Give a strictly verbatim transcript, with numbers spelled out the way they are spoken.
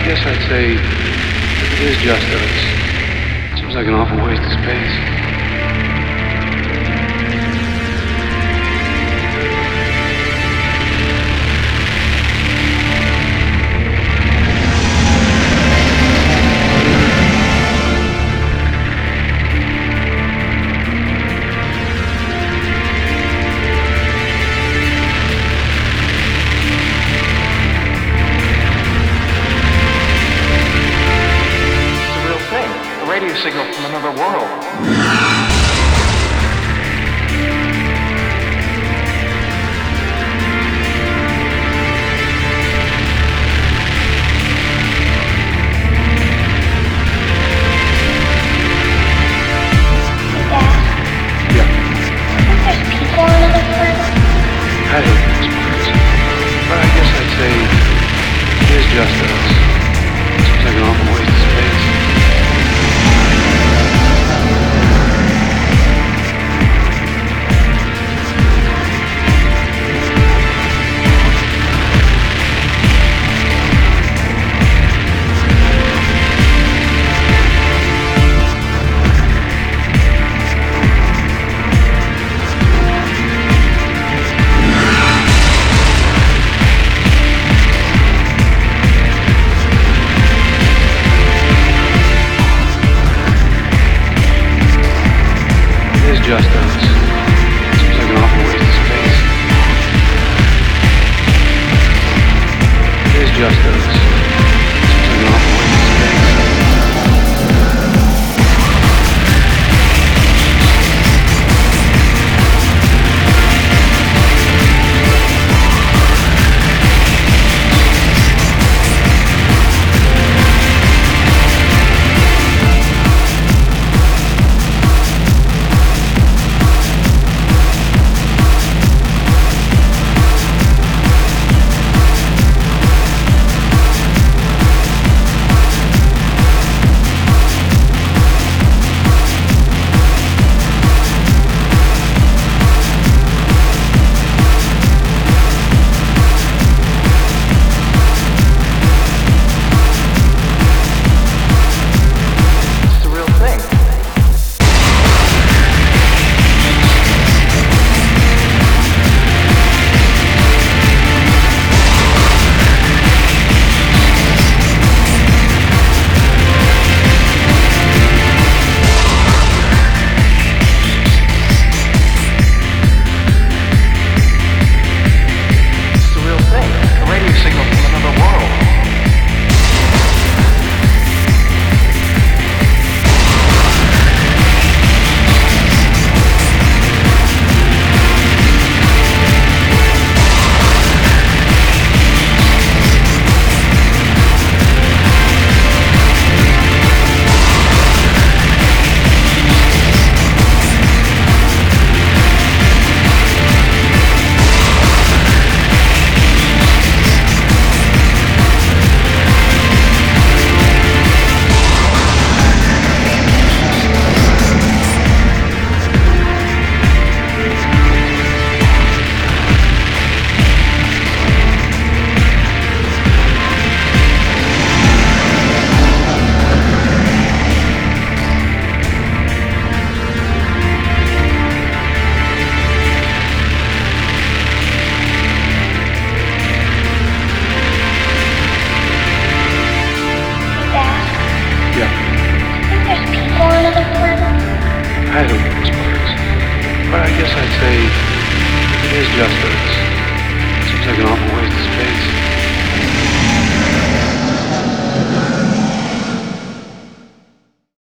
guess I'd say if it is just us, seems like an awful waste of space. Radio signal from another world. I hate those words, but I guess I'd say it is just us. Seems like an awful waste of space. Just us. Seems like an awful waste of space. It is just us. Seems like an awful waste of space. I don't know those words, but I guess I'd say it is just us.